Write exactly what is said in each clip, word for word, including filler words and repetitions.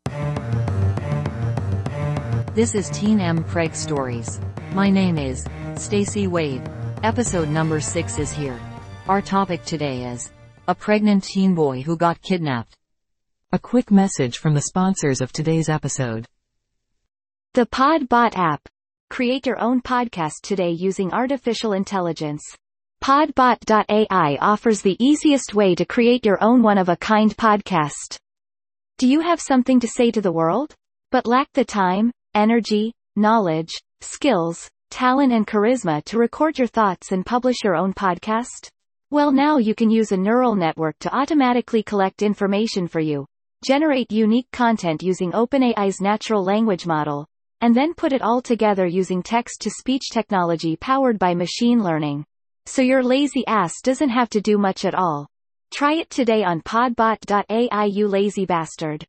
This is Teen M Preg Stories. My name is Stacy Wade. Episode number six is here. Our topic today is a pregnant teen boy who got kidnapped. A quick message from the sponsors of today's episode. The Podbot app. Create your own podcast today using artificial intelligence. Podbot dot A I offers the easiest way to create your own one-of-a-kind podcast. Do you have something to say to the world, but lack the time, energy, knowledge, skills, talent and charisma to record your thoughts and publish your own podcast? Well, now you can use a neural network to automatically collect information for you, generate unique content using OpenAI's natural language model, and then put it all together using text-to-speech technology powered by machine learning. So your lazy ass doesn't have to do much at all. Try it today on Podbot dot A I, you lazy bastard.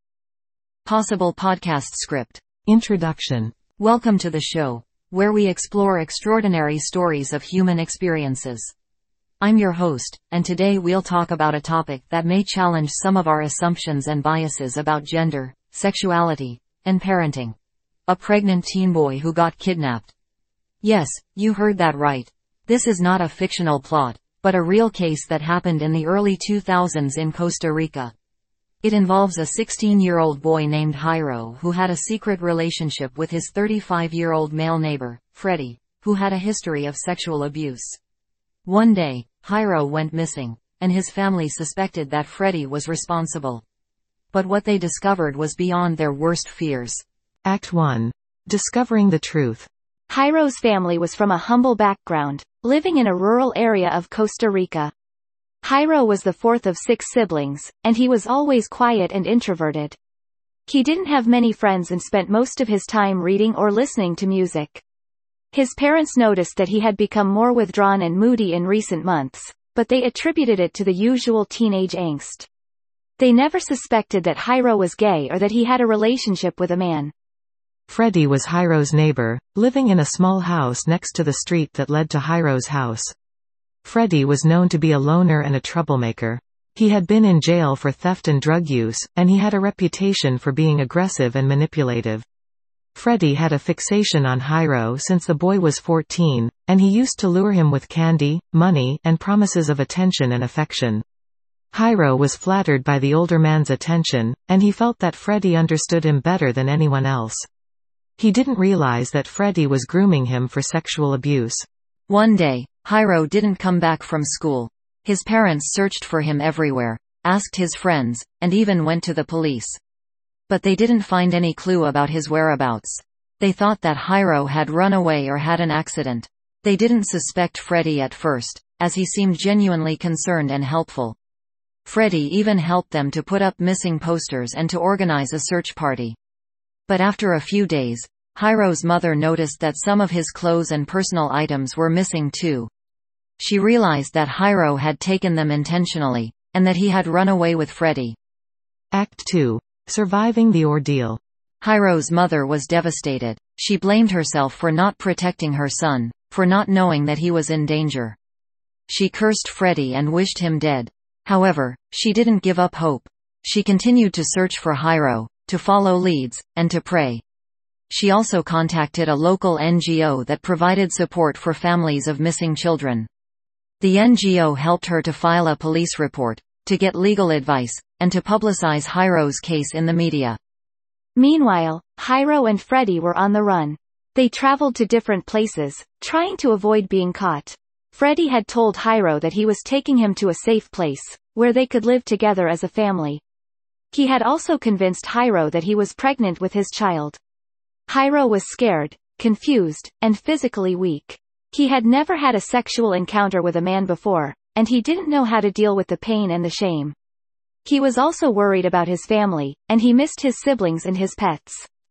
Possible podcast script. Introduction. Welcome to the show, where we explore extraordinary stories of human experiences. I'm your host, and today we'll talk about a topic that may challenge some of our assumptions and biases about gender, sexuality, and parenting. A pregnant teen boy who got kidnapped. Yes, you heard that right. This is not a fictional plot, but a real case that happened in the early two thousands in Costa Rica. It involves a sixteen-year-old boy named Jairo who had a secret relationship with his thirty-five-year-old male neighbor, Freddie, who had a history of sexual abuse. One day, Jairo went missing, and his family suspected that Freddie was responsible. But what they discovered was beyond their worst fears. Act one. Discovering the truth. Jairo's family was from a humble background, living in a rural area of Costa Rica. Jairo was the fourth of six siblings, and he was always quiet and introverted. He didn't have many friends and spent most of his time reading or listening to music. His parents noticed that he had become more withdrawn and moody in recent months, but they attributed it to the usual teenage angst. They never suspected that Jairo was gay or that he had a relationship with a man. Freddie was Jairo's neighbor, living in a small house next to the street that led to Jairo's house. Freddie was known to be a loner and a troublemaker. He had been in jail for theft and drug use, and he had a reputation for being aggressive and manipulative. Freddie had a fixation on Jairo since the boy was fourteen, and he used to lure him with candy, money, and promises of attention and affection. Jairo was flattered by the older man's attention, and he felt that Freddie understood him better than anyone else. He didn't realize that Freddie was grooming him for sexual abuse. One day, Jairo didn't come back from school. His parents searched for him everywhere, asked his friends, and even went to the police. But they didn't find any clue about his whereabouts. They thought that Jairo had run away or had an accident. They didn't suspect Freddie at first, as he seemed genuinely concerned and helpful. Freddie even helped them to put up missing posters and to organize a search party. But after a few days, Jairo's mother noticed that some of his clothes and personal items were missing too. She realized that Jairo had taken them intentionally, and that he had run away with Freddie. Act two. Surviving the ordeal. Jairo's mother was devastated. She blamed herself for not protecting her son, for not knowing that he was in danger. She cursed Freddie and wished him dead. However, she didn't give up hope. She continued to search for Jairo, to follow leads, and to pray. She also contacted a local N G O that provided support for families of missing children. The N G O helped her to file a police report, to get legal advice, and to publicize Jairo's case in the media. Meanwhile, Jairo and Freddie were on the run. They traveled to different places, trying to avoid being caught. Freddie had told Jairo that he was taking him to a safe place, where they could live together as a family. He had also convinced Jairo that he was pregnant with his child. Jairo was scared, confused, and physically weak. He had never had a sexual encounter with a man before, and he didn't know how to deal with the pain and the shame. He was also worried about his family, and he missed his siblings and his pets.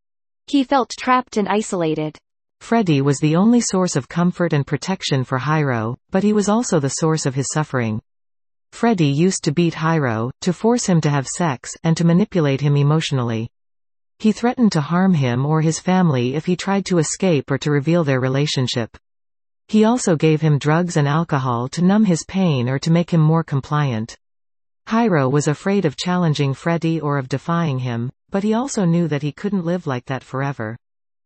He felt trapped and isolated. Freddie was the only source of comfort and protection for Jairo, but he was also the source of his suffering. Freddie used to beat Jairo, to force him to have sex, and to manipulate him emotionally. He threatened to harm him or his family if he tried to escape or to reveal their relationship. He also gave him drugs and alcohol to numb his pain or to make him more compliant. Jairo was afraid of challenging Freddie or of defying him, But he also knew that he couldn't live like that forever.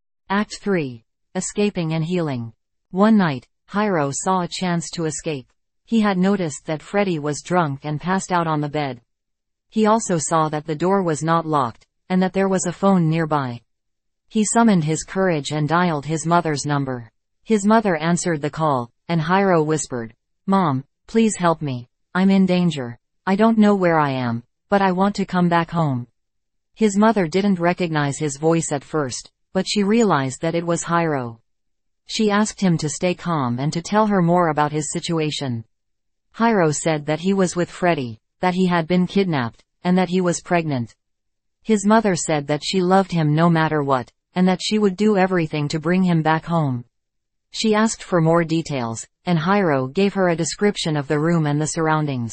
Act three. Escaping and Healing. One night, Hiro saw a chance to escape. He had noticed that Freddy was drunk and passed out on the bed. He also saw that the door was not locked, and that there was a phone nearby. He summoned his courage and dialed his mother's number. His mother answered the call, and Hiro whispered, "Mom, please help me. I'm in danger. I don't know where I am, but I want to come back home." His mother didn't recognize his voice at first, but she realized that it was Hiro. She asked him to stay calm and to tell her more about his situation. Hiro said that he was with Freddy, that he had been kidnapped, and that he was pregnant. His mother said that she loved him no matter what, and that she would do everything to bring him back home. She asked for more details, and Hiro gave her a description of the room and the surroundings.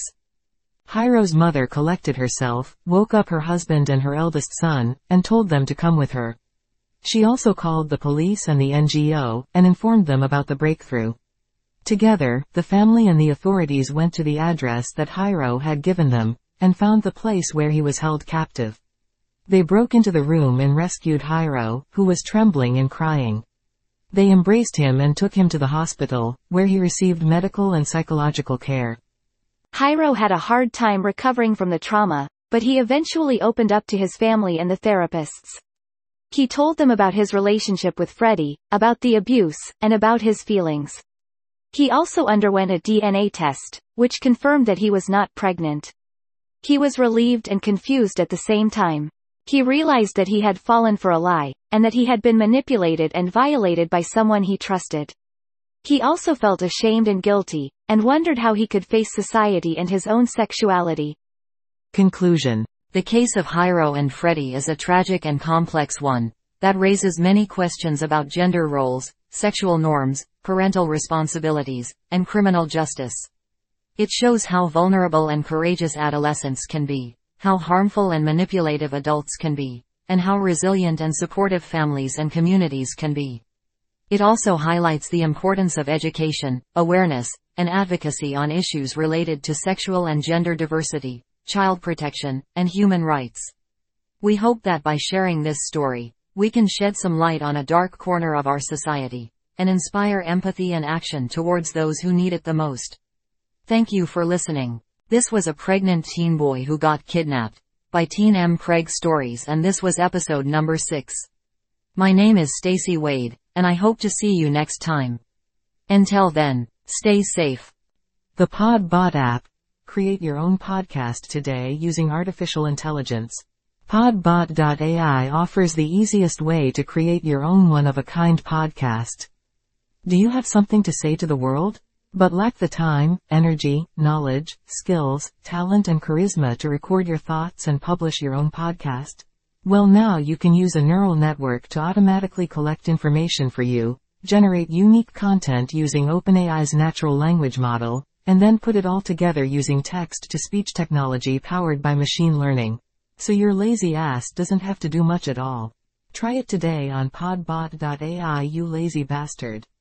Hiro's mother collected herself, woke up her husband and her eldest son, and told them to come with her. She also called the police and the N G O, and informed them about the breakthrough. Together, the family and the authorities went to the address that Hiro had given them, and found the place where he was held captive. They broke into the room and rescued Hiro, who was trembling and crying. They embraced him and took him to the hospital, where he received medical and psychological care. Hiro had a hard time recovering from the trauma, but he eventually opened up to his family and the therapists. He told them about his relationship with Freddy, about the abuse, and about his feelings. He also underwent a D N A test, which confirmed that he was not pregnant. He was relieved and confused at the same time. He realized that he had fallen for a lie, and that he had been manipulated and violated by someone he trusted. He also felt ashamed and guilty, and wondered how he could face society and his own sexuality. Conclusion. The case of Hiro and Freddy is a tragic and complex one, that raises many questions about gender roles, sexual norms, parental responsibilities, and criminal justice. It shows how vulnerable and courageous adolescents can be, how harmful and manipulative adults can be, and how resilient and supportive families and communities can be. It also highlights the importance of education, awareness, and advocacy on issues related to sexual and gender diversity, child protection, and human rights. We hope that by sharing this story, we can shed some light on a dark corner of our society, and inspire empathy and action towards those who need it the most. Thank you for listening. This was A Pregnant Teen Boy Who Got Kidnapped, by Teen M. Craig Stories, and this was episode number six. My name is Stacy Wade, and I hope to see you next time. Until then, stay safe. The PodBot app. Create your own podcast today using artificial intelligence. PodBot dot A I offers the easiest way to create your own one-of-a-kind podcast. Do you have something to say to the world, but lack the time, energy, knowledge, skills, talent and charisma to record your thoughts and publish your own podcast? Well, now you can use a neural network to automatically collect information for you, generate unique content using OpenAI's natural language model, and then put it all together using text-to-speech technology powered by machine learning. So your lazy ass doesn't have to do much at all. Try it today on PodBot dot A I, you lazy bastard.